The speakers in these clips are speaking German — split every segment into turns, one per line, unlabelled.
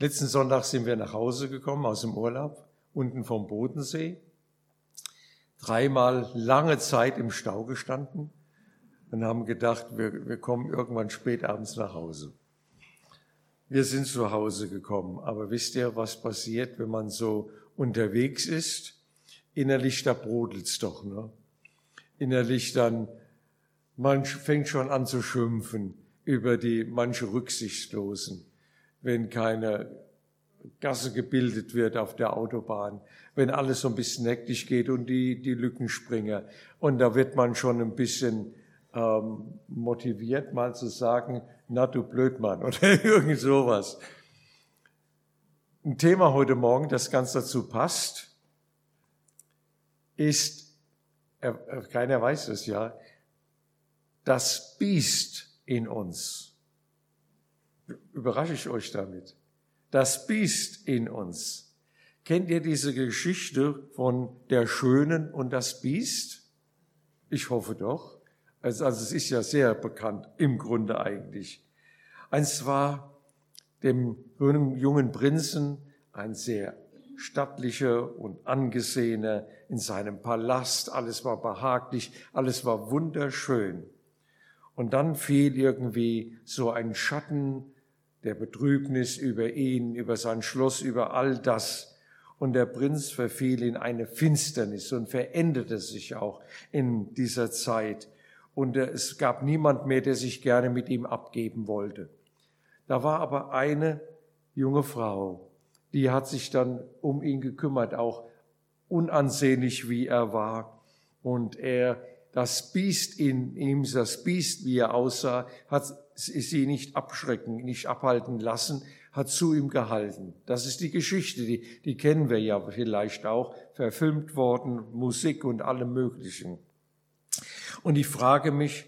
Letzten Sonntag sind wir nach Hause gekommen aus dem Urlaub, unten vom Bodensee. 3-mal lange Zeit im Stau gestanden und haben gedacht, wir kommen irgendwann spät abends nach Hause. Wir sind zu Hause gekommen, aber wisst ihr, was passiert, wenn man so unterwegs ist? Innerlich, da brodelt's doch, ne? Innerlich dann, man fängt schon an zu schimpfen über die manche Rücksichtslosen, wenn keine Gasse gebildet wird auf der Autobahn, wenn alles so ein bisschen hektisch geht und die Lückenspringer. Und da wird man schon ein bisschen motiviert, mal zu sagen, na du Blödmann oder irgend sowas. Ein Thema heute Morgen, das ganz dazu passt, ist, keiner weiß es ja, das Biest in uns. Überrasche ich euch damit? Das Biest in uns. Kennt ihr diese Geschichte von der Schönen und das Biest? Ich hoffe doch. Also es ist ja sehr bekannt, im Grunde eigentlich. Eins war dem jungen Prinzen, ein sehr stattlicher und angesehener in seinem Palast. Alles war behaglich, alles war wunderschön. Und dann fiel irgendwie so ein Schatten der Betrübnis über ihn, über sein Schloss, über all das. Und der Prinz verfiel in eine Finsternis und veränderte sich auch in dieser Zeit. Und es gab niemand mehr, der sich gerne mit ihm abgeben wollte. Da war aber eine junge Frau, die hat sich dann um ihn gekümmert, auch unansehnlich wie er war. Und das Biest in ihm, das Biest, wie er aussah, hat sie nicht abschrecken, nicht abhalten lassen, hat zu ihm gehalten. Das ist die Geschichte, die kennen wir ja vielleicht auch, verfilmt worden, Musik und allem Möglichen. Und ich frage mich,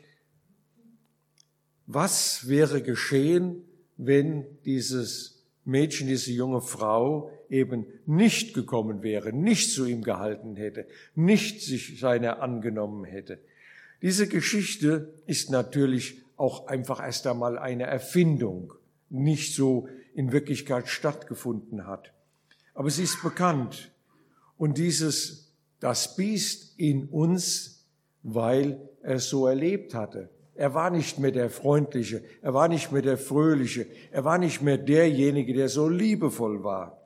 was wäre geschehen, wenn dieses Mädchen, diese junge Frau eben nicht gekommen wäre, nicht zu ihm gehalten hätte, nicht sich seiner angenommen hätte. Diese Geschichte ist natürlich auch einfach erst einmal eine Erfindung, nicht so in Wirklichkeit stattgefunden hat. Aber sie ist bekannt. Und das Biest in uns, weil er es so erlebt hatte. Er war nicht mehr der Freundliche, er war nicht mehr der Fröhliche, er war nicht mehr derjenige, der so liebevoll war.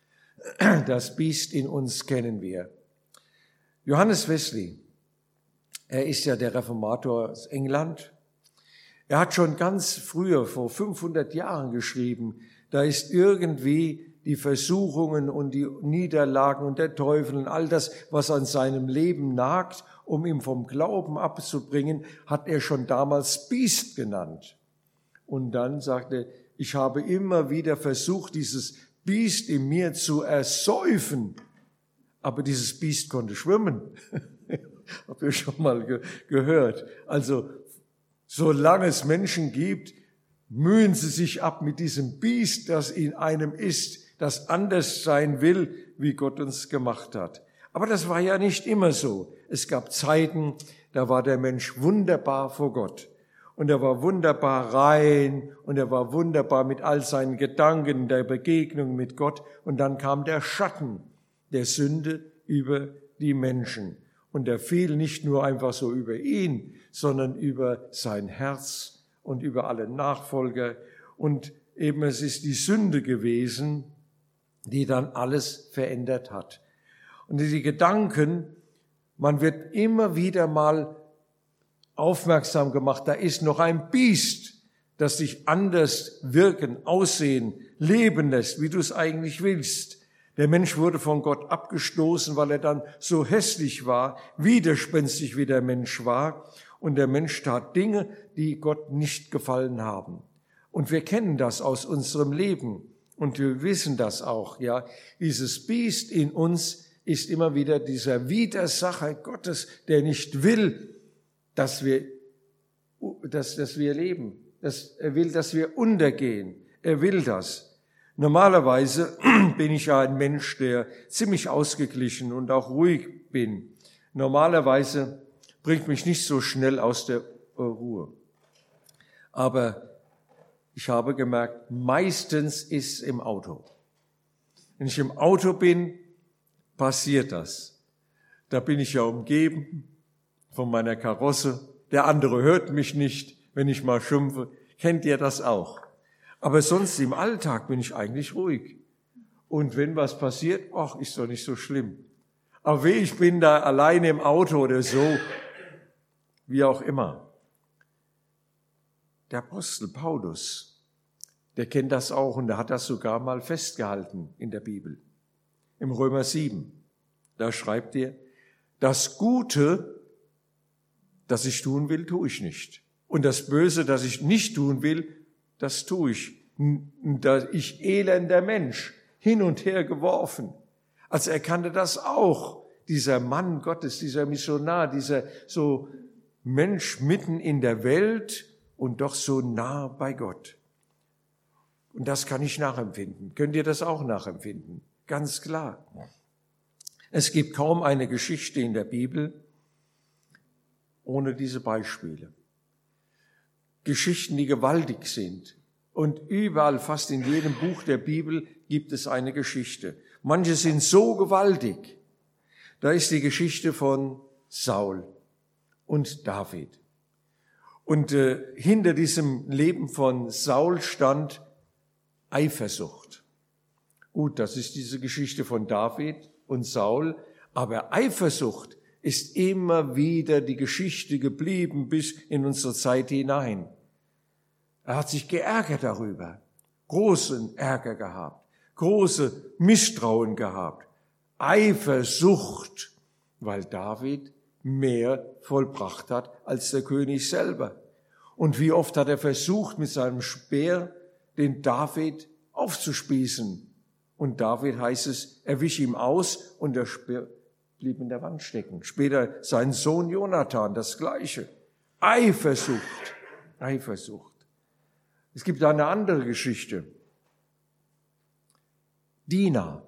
Das Biest in uns kennen wir. Johannes Wesley, er ist ja der Reformator aus England. Er hat schon ganz früher, vor 500 Jahren geschrieben, da ist irgendwie die Versuchungen und die Niederlagen und der Teufel und all das, was an seinem Leben nagt, um ihn vom Glauben abzubringen, hat er schon damals Biest genannt. Und dann sagte er, ich habe immer wieder versucht, dieses Biest in mir zu ersäufen, aber dieses Biest konnte schwimmen. Habt ihr schon mal gehört? Also, solange es Menschen gibt, mühen sie sich ab mit diesem Biest, das in einem ist, das anders sein will, wie Gott uns gemacht hat. Aber das war ja nicht immer so. Es gab Zeiten, da war der Mensch wunderbar vor Gott. Und er war wunderbar rein und er war wunderbar mit all seinen Gedanken, der Begegnung mit Gott. Und dann kam der Schatten der Sünde über die Menschen. Und er fiel nicht nur einfach so über ihn, sondern über sein Herz und über alle Nachfolger. Und eben es ist die Sünde gewesen, die dann alles verändert hat. Und die Gedanken, man wird immer wieder mal aufmerksam gemacht, da ist noch ein Biest, das dich anders wirken, aussehen, leben lässt, wie du es eigentlich willst. Der Mensch wurde von Gott abgestoßen, weil er dann so hässlich war, widerspenstig wie der Mensch war. Und der Mensch tat Dinge, die Gott nicht gefallen haben. Und wir kennen das aus unserem Leben. Und wir wissen das auch, ja. Dieses Biest in uns ist immer wieder dieser Widersacher Gottes, der nicht will, dass wir leben. Er will, dass wir untergehen. Er will das. Normalerweise bin ich ja ein Mensch, der ziemlich ausgeglichen und auch ruhig bin. Normalerweise bringt mich nicht so schnell aus der Ruhe. Aber Ich habe gemerkt, meistens ist es im Auto. Wenn ich im Auto bin, passiert das. Da bin ich ja umgeben von meiner Karosse. Der andere hört mich nicht, wenn ich mal schimpfe. Kennt ihr das auch? Aber sonst im Alltag bin ich eigentlich ruhig. Und wenn was passiert, ach, ist doch nicht so schlimm. Aber weh, ich bin da alleine im Auto oder so, wie auch immer. Der Apostel Paulus, der kennt das auch und der hat das sogar mal festgehalten in der Bibel. Im Römer 7, da schreibt er, das Gute, das ich tun will, tue ich nicht. Und das Böse, das ich nicht tun will, das tue ich. Da ich elender Mensch, hin und her geworfen. Also er kannte das auch, dieser Mann Gottes, dieser Missionar, dieser so Mensch mitten in der Welt und doch so nah bei Gott. Und das kann ich nachempfinden. Könnt ihr das auch nachempfinden? Ganz klar. Es gibt kaum eine Geschichte in der Bibel ohne diese Beispiele. Geschichten, die gewaltig sind. Und überall, fast in jedem Buch der Bibel, gibt es eine Geschichte. Manche sind so gewaltig. Da ist die Geschichte von Saul und David. Und hinter diesem Leben von Saul stand Eifersucht. Gut, das ist diese Geschichte von David und Saul, aber Eifersucht ist immer wieder die Geschichte geblieben bis in unsere Zeit hinein. Er hat sich geärgert darüber, großen Ärger gehabt, große Misstrauen gehabt, Eifersucht, weil David mehr vollbracht hat als der König selber. Und wie oft hat er versucht, mit seinem Speer den David aufzuspießen. Und David, heißt es, er wich ihm aus und der Speer blieb in der Wand stecken. Später sein Sohn Jonathan, das Gleiche. Eifersucht, Eifersucht. Es gibt eine andere Geschichte. Dina,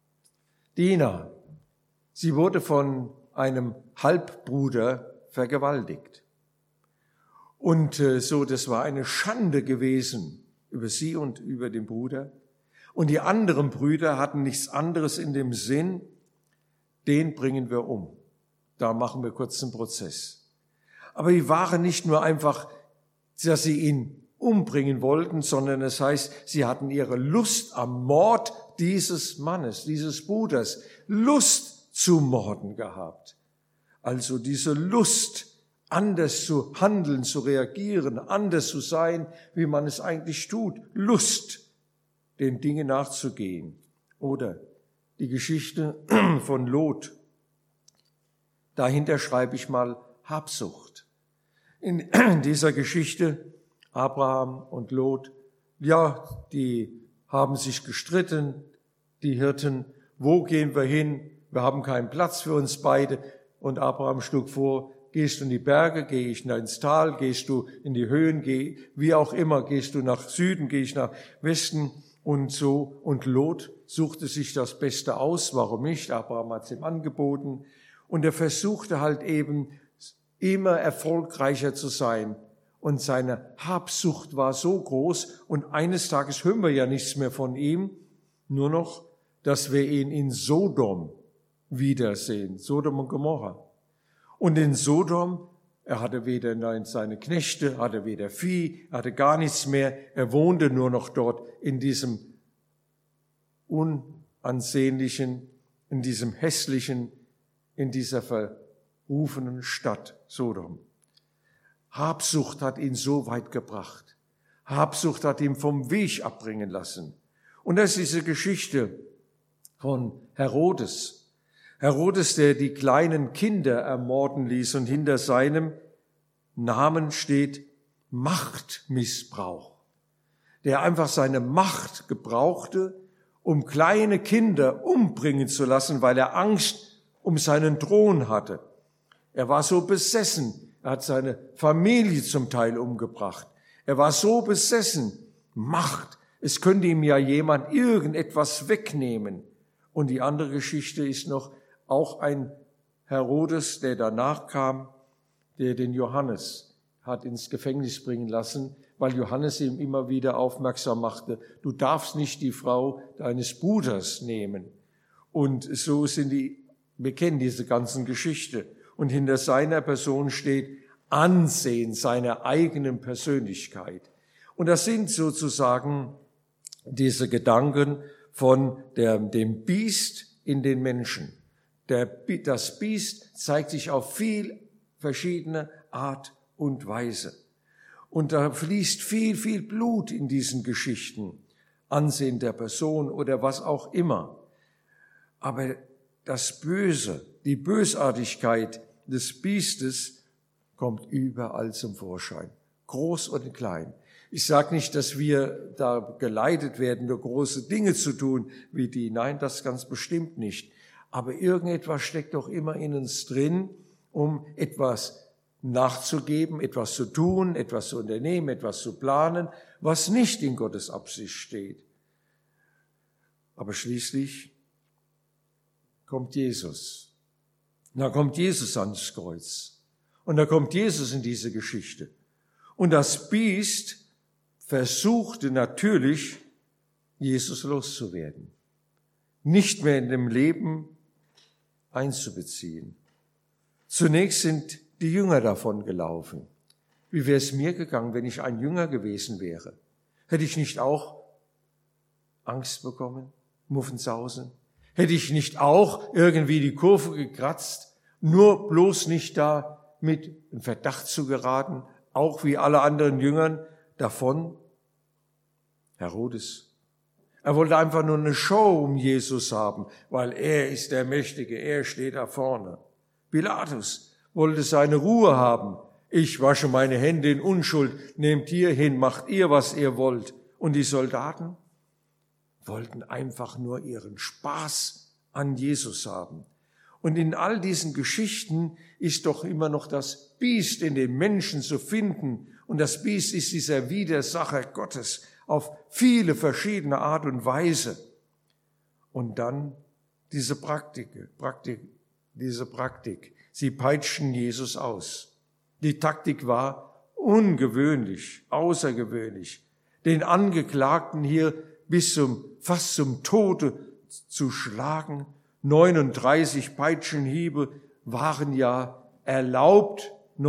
sie wurde von einem Halbbruder vergewaltigt. Und das war eine Schande gewesen über sie und über den Bruder. Und die anderen Brüder hatten nichts anderes in dem Sinn, den bringen wir um. Da machen wir kurz einen Prozess. Aber die waren nicht nur einfach, dass sie ihn umbringen wollten, sondern es heißt, sie hatten ihre Lust am Mord dieses Mannes, dieses Bruders, Lust zu morden gehabt. Also diese Lust, anders zu handeln, zu reagieren, anders zu sein, wie man es eigentlich tut. Lust, den Dingen nachzugehen. Oder die Geschichte von Lot. Dahinter schreibe ich mal Habsucht. In dieser Geschichte Abraham und Lot, ja, die haben sich gestritten, die Hirten, wo gehen wir hin? Wir haben keinen Platz für uns beide. Und Abraham schlug vor, gehst du in die Berge, gehe ich ins Tal, gehst du in die Höhen, wie auch immer, gehst du nach Süden, gehe ich nach Westen und so. Und Lot suchte sich das Beste aus, warum nicht? Abraham hat es ihm angeboten. Und er versuchte halt eben immer erfolgreicher zu sein. Und seine Habsucht war so groß und eines Tages hören wir ja nichts mehr von ihm, nur noch, dass wir ihn in Sodom wiedersehen, Sodom und Gomorra. Und in Sodom, er hatte weder seine Knechte, hatte weder Vieh, hatte gar nichts mehr, er wohnte nur noch dort in diesem unansehnlichen, in diesem hässlichen, in dieser verrufenen Stadt Sodom. Habsucht hat ihn so weit gebracht. Habsucht hat ihn vom Weg abbringen lassen. Und das ist diese Geschichte von Herodes. Herodes, der die kleinen Kinder ermorden ließ und hinter seinem Namen steht Machtmissbrauch. Der einfach seine Macht gebrauchte, um kleine Kinder umbringen zu lassen, weil er Angst um seinen Thron hatte. Er war so besessen. Er hat seine Familie zum Teil umgebracht. Er war so besessen. Macht. Es könnte ihm ja jemand irgendetwas wegnehmen. Und die andere Geschichte ist noch auch ein Herodes, der danach kam, der den Johannes hat ins Gefängnis bringen lassen, weil Johannes ihm immer wieder aufmerksam machte, du darfst nicht die Frau deines Bruders nehmen. Und so wir kennen diese ganzen Geschichte. Und hinter seiner Person steht Ansehen seiner eigenen Persönlichkeit. Und das sind sozusagen diese Gedanken von dem Biest in den Menschen. Das Biest zeigt sich auf viel verschiedene Art und Weise. Und da fließt viel, viel Blut in diesen Geschichten. Ansehen der Person oder was auch immer. Aber das Böse, die Bösartigkeit des Biestes kommt überall zum Vorschein. Groß und klein. Ich sage nicht, dass wir da geleitet werden, nur große Dinge zu tun wie die. Nein, das ganz bestimmt nicht. Aber irgendetwas steckt doch immer in uns drin, um etwas nachzugeben, etwas zu tun, etwas zu unternehmen, etwas zu planen, was nicht in Gottes Absicht steht. Aber schließlich kommt Jesus. Und da kommt Jesus ans Kreuz. Und da kommt Jesus in diese Geschichte. Und das Biest versuchte natürlich, Jesus loszuwerden. Nicht mehr in dem Leben einzubeziehen. Zunächst sind die Jünger davon gelaufen. Wie wäre es mir gegangen, wenn ich ein Jünger gewesen wäre? Hätte ich nicht auch Angst bekommen, Muffensausen? Hätte ich nicht auch irgendwie die Kurve gekratzt, nur bloß nicht da mit in Verdacht zu geraten, auch wie alle anderen Jüngern davon? Herodes. Er wollte einfach nur eine Show um Jesus haben, weil er ist der Mächtige, er steht da vorne. Pilatus wollte seine Ruhe haben. Ich wasche meine Hände in Unschuld, nehmt ihr hin, macht ihr, was ihr wollt. Und die Soldaten wollten einfach nur ihren Spaß an Jesus haben. Und in all diesen Geschichten ist doch immer noch das Biest in den Menschen zu finden. Und das Biest ist dieser Widersacher Gottes auf viele verschiedene Art und Weise. Und dann diese Praktik. Sie peitschten Jesus aus. Die Taktik war ungewöhnlich, außergewöhnlich, den Angeklagten hier fast zum Tode zu schlagen. 39 Peitschenhiebe waren ja erlaubt,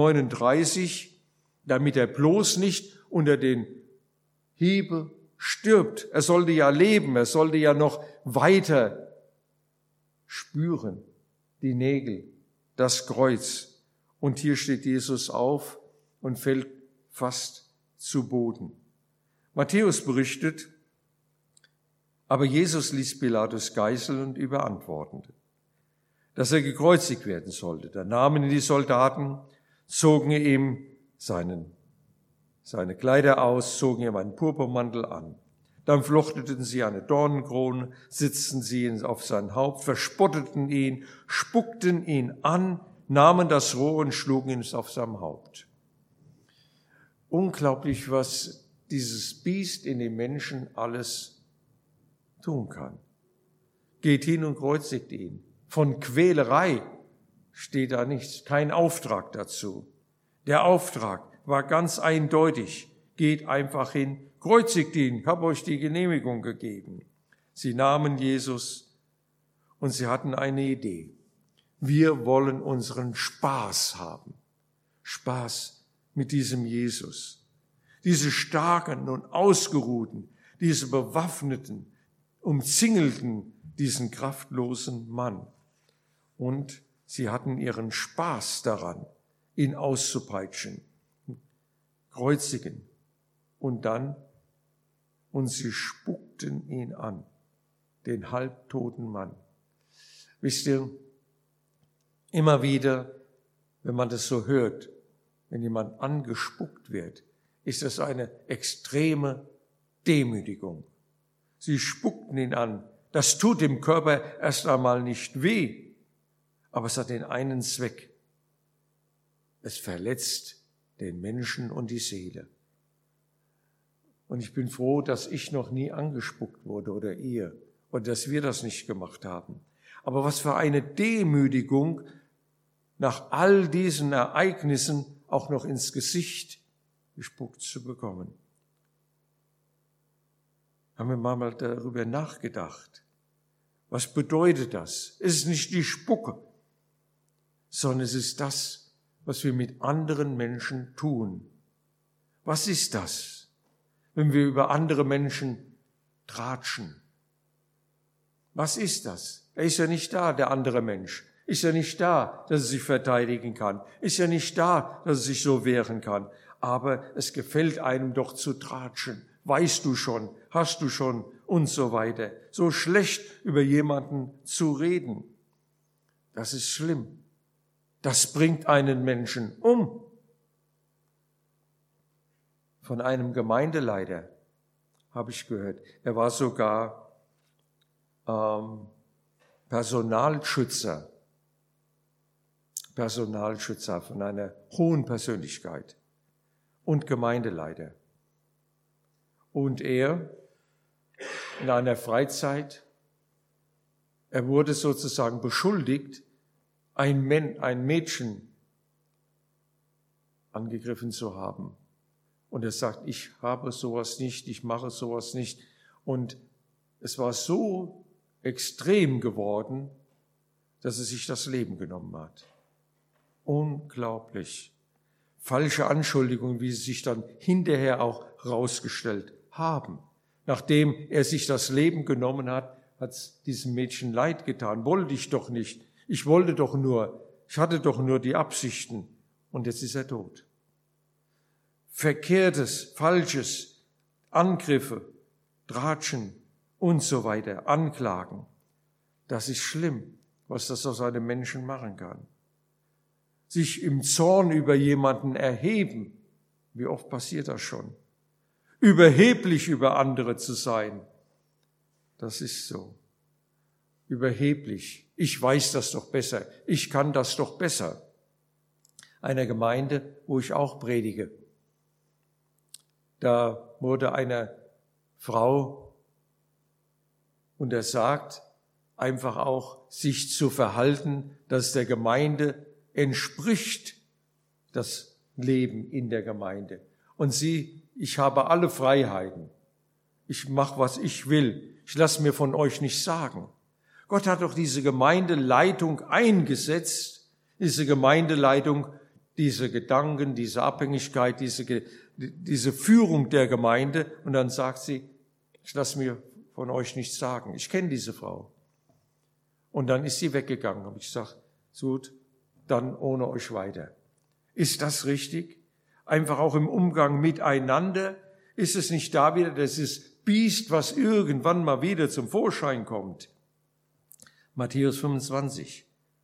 39, damit er bloß nicht unter den Hiebe stirbt. Er sollte ja leben, er sollte ja noch weiter spüren, die Nägel, das Kreuz. Und hier steht Jesus auf und fällt fast zu Boden. Matthäus berichtet, aber Jesus ließ Pilatus geißeln und überantwortete, dass er gekreuzigt werden sollte. Da nahmen ihn die Soldaten, zogen ihm seine Kleider aus, zogen ihm einen Purpurmantel an. Dann flochteten sie eine Dornenkrone, setzten sie ihn auf sein Haupt, verspotteten ihn, spuckten ihn an, nahmen das Rohr und schlugen ihn auf seinem Haupt. Unglaublich, was dieses Biest in den Menschen alles tun kann. Geht hin und kreuzigt ihn. Von Quälerei steht da nichts, kein Auftrag dazu. Der Auftrag war ganz eindeutig. Geht einfach hin, kreuzigt ihn, ich habe euch die Genehmigung gegeben. Sie nahmen Jesus und sie hatten eine Idee. Wir wollen unseren Spaß haben. Spaß mit diesem Jesus. Diese starken und ausgeruhten, diese bewaffneten, umzingelten diesen kraftlosen Mann. Und sie hatten ihren Spaß daran, ihn auszupeitschen, kreuzigen. Und sie spuckten ihn an, den halbtoten Mann. Wisst ihr, immer wieder, wenn man das so hört, wenn jemand angespuckt wird, ist das eine extreme Demütigung. Sie spuckten ihn an. Das tut dem Körper erst einmal nicht weh, aber es hat den einen Zweck. Es verletzt den Menschen und die Seele. Und ich bin froh, dass ich noch nie angespuckt wurde oder ihr und dass wir das nicht gemacht haben. Aber was für eine Demütigung nach all diesen Ereignissen auch noch ins Gesicht gespuckt zu bekommen. Haben wir mal darüber nachgedacht? Was bedeutet das? Es ist nicht die Spucke, sondern es ist das, was wir mit anderen Menschen tun. Was ist das, wenn wir über andere Menschen tratschen? Was ist das? Er ist ja nicht da, der andere Mensch. Ist ja nicht da, dass er sich verteidigen kann. Ist ja nicht da, dass er sich so wehren kann. Aber es gefällt einem doch zu tratschen. Weißt du schon, hast du schon und so weiter. So schlecht über jemanden zu reden, das ist schlimm. Das bringt einen Menschen um. Von einem Gemeindeleiter habe ich gehört, er war sogar Personalschützer von einer hohen Persönlichkeit und Gemeindeleiter. Und er in einer Freizeit, er wurde sozusagen beschuldigt, ein Mädchen angegriffen zu haben. Und er sagt, ich habe sowas nicht, ich mache sowas nicht. Und es war so extrem geworden, dass er sich das Leben genommen hat. Unglaublich. Falsche Anschuldigungen, wie sie sich dann hinterher auch herausgestellt haben. Nachdem er sich das Leben genommen hat, hat es diesem Mädchen leid getan. Wollte ich doch nicht. Ich hatte doch nur die Absichten. Und jetzt ist er tot. Verkehrtes, Falsches, Angriffe, Tratschen und so weiter, Anklagen. Das ist schlimm, was das aus einem Menschen machen kann. Sich im Zorn über jemanden erheben, wie oft passiert das schon? Überheblich über andere zu sein, das ist so. Überheblich. Ich weiß das doch besser. Ich kann das doch besser. Einer Gemeinde, wo ich auch predige. Da wurde einer Frau untersagt, einfach auch sich zu verhalten, dass der Gemeinde entspricht, das Leben in der Gemeinde. Und ich habe alle Freiheiten. Ich mache, was ich will. Ich lasse mir von euch nicht sagen. Gott hat doch diese Gemeindeleitung eingesetzt, diese Gemeindeleitung, diese Gedanken, diese Abhängigkeit, diese Führung der Gemeinde. Und dann sagt sie, ich lasse mir von euch nichts sagen. Ich kenne diese Frau. Und dann ist sie weggegangen. Habe ich gesagt, gut, dann ohne euch weiter. Ist das richtig? Einfach auch im Umgang miteinander? Ist es nicht da wieder dieses Biest, was irgendwann mal wieder zum Vorschein kommt? Matthäus 25.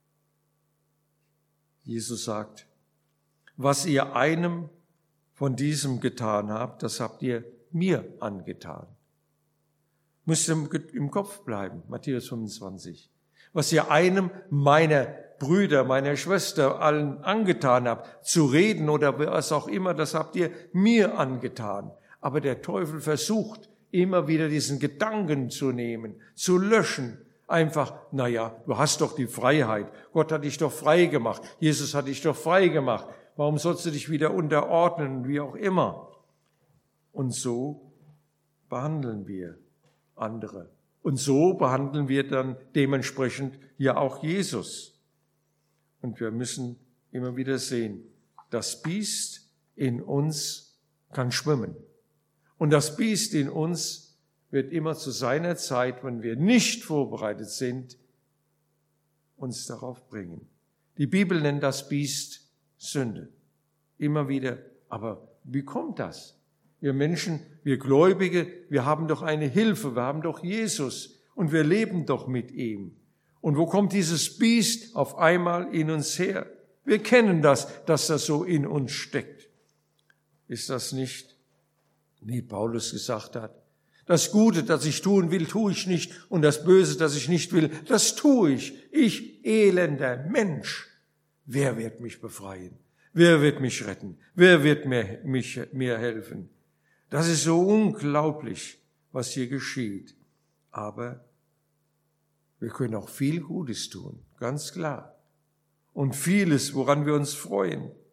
Jesus sagt, was ihr einem von diesem getan habt, das habt ihr mir angetan. Müsst ihr im Kopf bleiben, Matthäus 25. Was ihr einem meiner Brüder, meiner Schwester, allen angetan habt, zu reden oder was auch immer, das habt ihr mir angetan. Aber der Teufel versucht immer wieder diesen Gedanken zu nehmen, zu löschen. Einfach, du hast doch die Freiheit. Gott hat dich doch frei gemacht. Jesus hat dich doch frei gemacht. Warum sollst du dich wieder unterordnen, wie auch immer? Und so behandeln wir andere. Und so behandeln wir dann dementsprechend ja auch Jesus. Und wir müssen immer wieder sehen, das Biest in uns kann schwimmen. Und das Biest in uns wird immer zu seiner Zeit, wenn wir nicht vorbereitet sind, uns darauf bringen. Die Bibel nennt das Biest Sünde. Immer wieder. Aber wie kommt das? Wir Menschen, wir Gläubige, wir haben doch eine Hilfe, wir haben doch Jesus und wir leben doch mit ihm. Und wo kommt dieses Biest auf einmal in uns her? Wir kennen das, dass das so in uns steckt. Ist das nicht, wie Paulus gesagt hat? Das Gute, das ich tun will, tue ich nicht. Und das Böse, das ich nicht will, das tue ich. Ich, elender Mensch. Wer wird mich befreien? Wer wird mich retten? Wer wird mir helfen? Das ist so unglaublich, was hier geschieht. Aber wir können auch viel Gutes tun, ganz klar. Und vieles, woran wir uns freuen.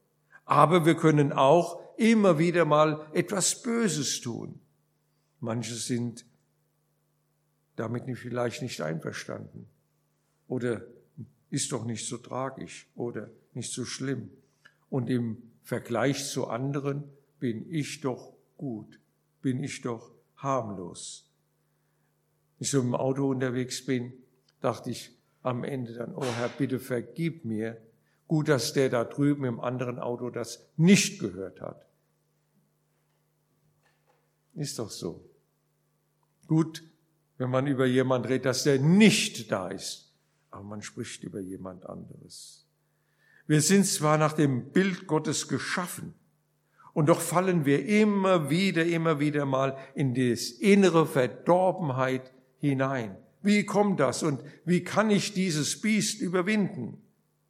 Aber wir können auch immer wieder mal etwas Böses tun. Manche sind damit vielleicht nicht einverstanden. Oder ist doch nicht so tragisch oder nicht so schlimm. Und im Vergleich zu anderen bin ich doch gut, bin ich doch harmlos. Wenn ich so im Auto unterwegs bin, dachte ich am Ende dann, oh Herr, bitte vergib mir. Gut, dass der da drüben im anderen Auto das nicht gehört hat. Ist doch so. Gut, wenn man über jemanden redet, dass der nicht da ist. Aber man spricht über jemand anderes. Wir sind zwar nach dem Bild Gottes geschaffen, und doch fallen wir immer wieder mal in die innere Verdorbenheit hinein. Wie kommt das und wie kann ich dieses Biest überwinden?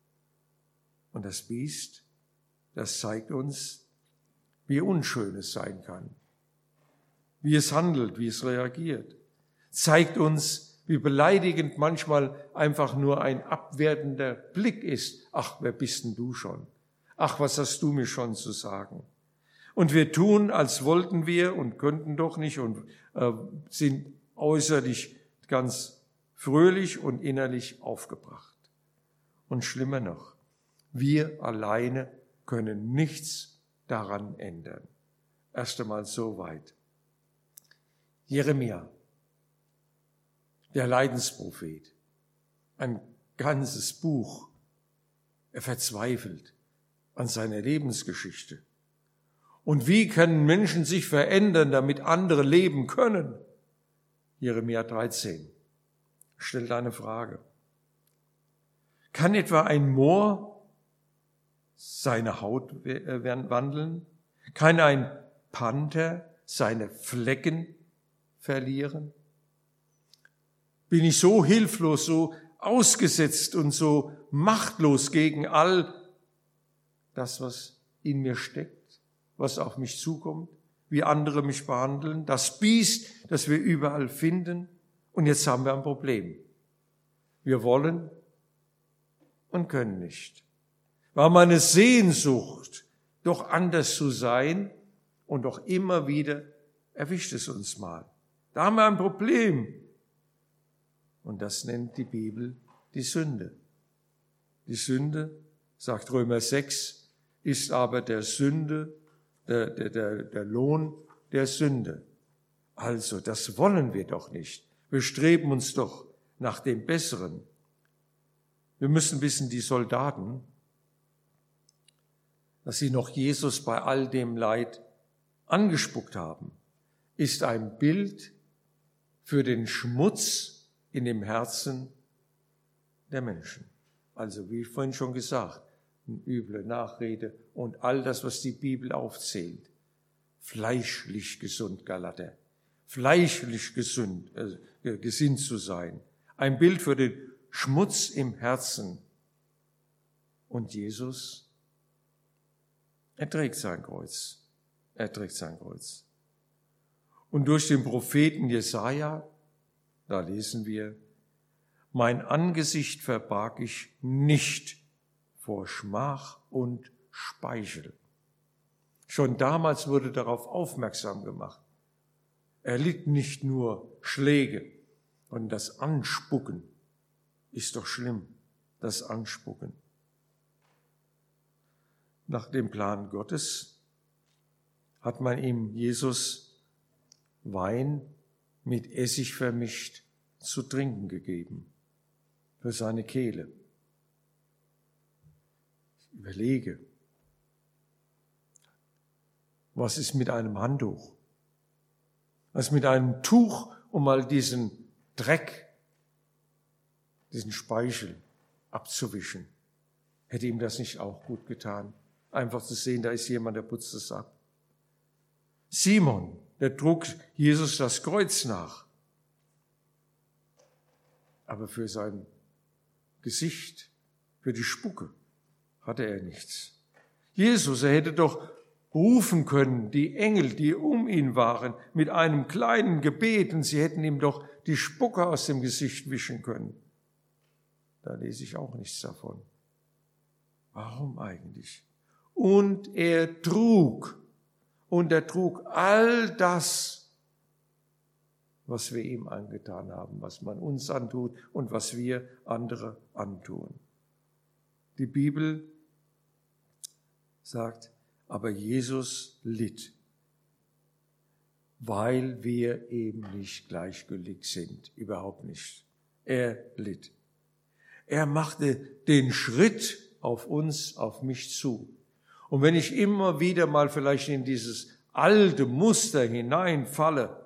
Und das Biest, das zeigt uns, wie unschön es sein kann, wie es handelt, wie es reagiert. Zeigt uns, wie beleidigend manchmal einfach nur ein abwertender Blick ist. Ach, wer bist denn du schon? Ach, was hast du mir schon zu sagen? Und wir tun, als wollten wir und könnten doch nicht und sind äußerlich ganz fröhlich und innerlich aufgebracht. Und schlimmer noch, wir alleine können nichts daran ändern. Erst einmal so weit. Jeremia, der Leidensprophet, ein ganzes Buch. Er verzweifelt an seiner Lebensgeschichte. Und wie können Menschen sich verändern, damit andere leben können? Jeremia 13 stellt eine Frage. Kann etwa ein Moor seine Haut wandeln? Kann ein Panther seine Flecken verlieren? Bin ich so hilflos, so ausgesetzt und so machtlos gegen all das, was in mir steckt, was auf mich zukommt, wie andere mich behandeln, das Biest, das wir überall finden. Und jetzt haben wir ein Problem. Wir wollen und können nicht. Wir haben eine Sehnsucht, doch anders zu sein, und doch immer wieder erwischt es uns mal. Da haben wir ein Problem. Und das nennt die Bibel die Sünde. Die Sünde, sagt Römer 6, ist aber der Lohn der Sünde. Also, das wollen wir doch nicht. Wir streben uns doch nach dem Besseren. Wir müssen wissen, die Soldaten, dass sie noch Jesus bei all dem Leid angespuckt haben, ist ein Bild für den Schmutz in dem Herzen der Menschen. Also, wie vorhin schon gesagt, eine üble Nachrede und all das, was die Bibel aufzählt. Fleischlich gesund, Galater. Fleischlich gesund, gesinnt zu sein. Ein Bild für den Schmutz im Herzen. Und Jesus, er trägt sein Kreuz. Er trägt sein Kreuz. Und durch den Propheten Jesaja, da lesen wir, mein Angesicht verbarg ich nicht vor Schmach und Speichel. Schon damals wurde darauf aufmerksam gemacht. Er litt nicht nur Schläge, und das Anspucken ist doch schlimm, das Anspucken. Nach dem Plan Gottes hat man ihm Jesus Wein mit Essig vermischt zu trinken gegeben für seine Kehle. Ich überlege, was ist mit einem Handtuch? Was ist mit einem Tuch, um mal diesen Dreck, diesen Speichel abzuwischen? Hätte ihm das nicht auch gut getan? Einfach zu sehen, da ist jemand, der putzt es ab. Simon, der trug Jesus das Kreuz nach. Aber für sein Gesicht, für die Spucke, hatte er nichts. Jesus, er hätte doch rufen können, die Engel, die um ihn waren, mit einem kleinen Gebet, und sie hätten ihm doch die Spucke aus dem Gesicht wischen können. Da lese ich auch nichts davon. Warum eigentlich? Und er trug all das, was wir ihm angetan haben, was man uns antut und was wir andere antun. Die Bibel sagt, aber Jesus litt, weil wir ihm nicht gleichgültig sind, überhaupt nicht. Er litt. Er machte den Schritt auf uns, auf mich zu. Und wenn ich immer wieder mal vielleicht in dieses alte Muster hineinfalle,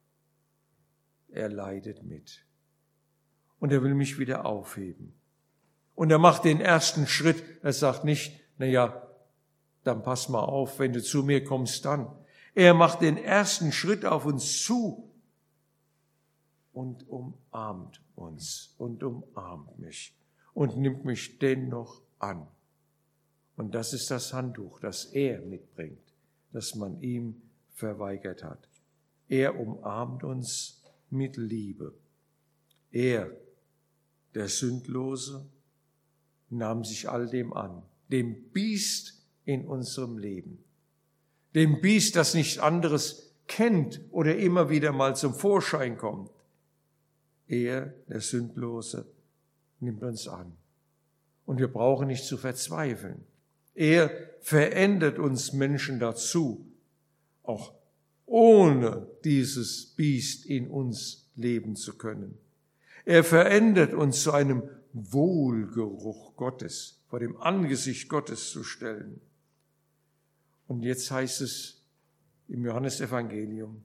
er leidet mit. Und er will mich wieder aufheben. Und er macht den ersten Schritt. Er sagt nicht, dann pass mal auf, wenn du zu mir kommst, dann. Er macht den ersten Schritt auf uns zu und umarmt uns und umarmt mich und nimmt mich dennoch an. Und das ist das Handtuch, das er mitbringt, das man ihm verweigert hat. Er umarmt uns mit Liebe. Er, der Sündlose, nahm sich all dem an, dem Biest in unserem Leben, dem Biest, das nichts anderes kennt oder immer wieder mal zum Vorschein kommt. Er, der Sündlose, nimmt uns an. Und wir brauchen nicht zu verzweifeln. Er verändert uns Menschen dazu, auch ohne dieses Biest in uns leben zu können. Er verändert uns zu einem Wohlgeruch Gottes, vor dem Angesicht Gottes zu stellen. Und jetzt heißt es im Johannesevangelium,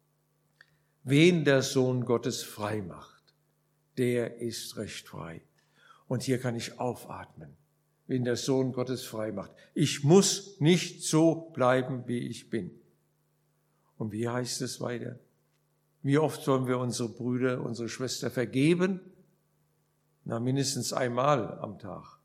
wen der Sohn Gottes frei macht, der ist recht frei. Und hier kann ich aufatmen, wen der Sohn Gottes frei macht. Ich muss nicht so bleiben, wie ich bin. Und wie heißt es weiter? Wie oft sollen wir unsere Brüder, unsere Schwester vergeben? Mindestens einmal am Tag.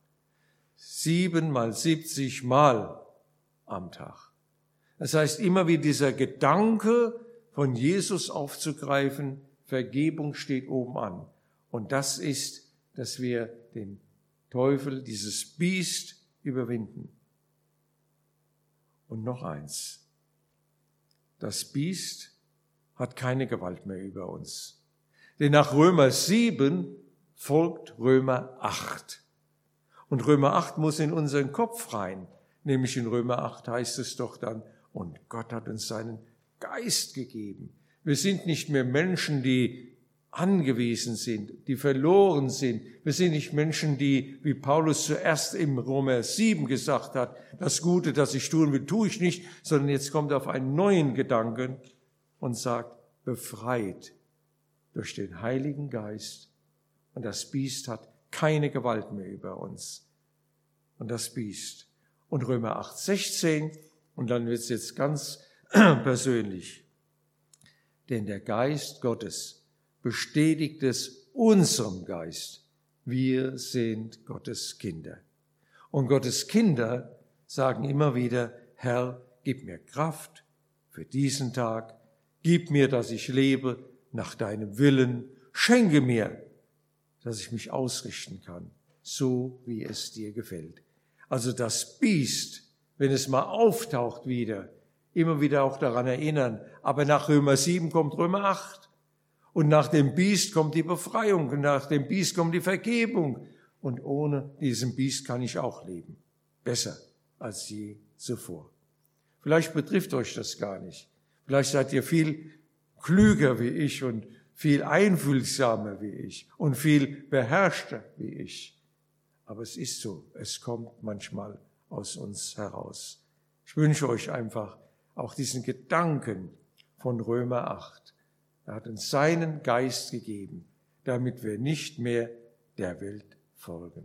7 mal 70 Mal am Tag. Das heißt, immer wieder dieser Gedanke von Jesus aufzugreifen, Vergebung steht oben an. Und das ist, dass wir den Teufel, dieses Biest, überwinden. Und noch eins. Das Biest hat keine Gewalt mehr über uns. Denn nach Römer 7 folgt Römer 8. Und Römer 8 muss in unseren Kopf rein. Nämlich in Römer 8 heißt es doch dann, und Gott hat uns seinen Geist gegeben. Wir sind nicht mehr Menschen, die angewiesen sind, die verloren sind. Wir sind nicht Menschen, die, wie Paulus zuerst im Römer 7 gesagt hat, das Gute, das ich tun will, tue ich nicht, sondern jetzt kommt er auf einen neuen Gedanken und sagt, befreit durch den Heiligen Geist. Und das Biest hat keine Gewalt mehr über uns. Und das Biest. Und Römer 8, 16, und dann wird es jetzt ganz persönlich. Denn der Geist Gottes bestätigt es unserem Geist. Wir sind Gottes Kinder. Und Gottes Kinder sagen immer wieder, Herr, gib mir Kraft für diesen Tag. Gib mir, dass ich lebe nach deinem Willen. Schenke mir, dass ich mich ausrichten kann, so wie es dir gefällt. Also das Biest, wenn es mal auftaucht wieder, immer wieder auch daran erinnern. Aber nach Römer 7 kommt Römer 8. Und nach dem Biest kommt die Befreiung. Und nach dem Biest kommt die Vergebung. Und ohne diesem Biest kann ich auch leben. Besser als je zuvor. Vielleicht betrifft euch das gar nicht. Vielleicht seid ihr viel klüger wie ich und viel einfühlsamer wie ich und viel beherrschter wie ich. Aber es ist so, es kommt manchmal aus uns heraus. Ich wünsche euch einfach auch diesen Gedanken von Römer 8. Er hat uns seinen Geist gegeben, damit wir nicht mehr der Welt folgen.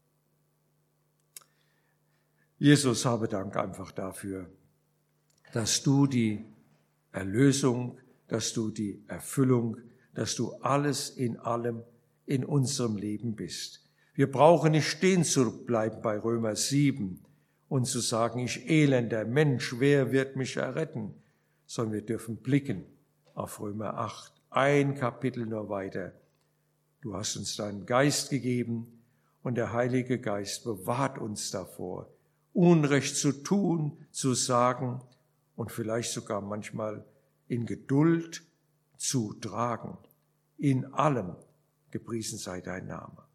Jesus, habe Dank einfach dafür, dass du die Erlösung, dass du die Erfüllung, dass du alles in allem in unserem Leben bist. Wir brauchen nicht stehen zu bleiben bei Römer 7 und zu sagen, ich elender Mensch, wer wird mich erretten? Sondern wir dürfen blicken auf Römer 8, ein Kapitel nur weiter. Du hast uns deinen Geist gegeben und der Heilige Geist bewahrt uns davor, Unrecht zu tun, zu sagen und vielleicht sogar manchmal in Geduld zu tragen. In allem gepriesen sei dein Name.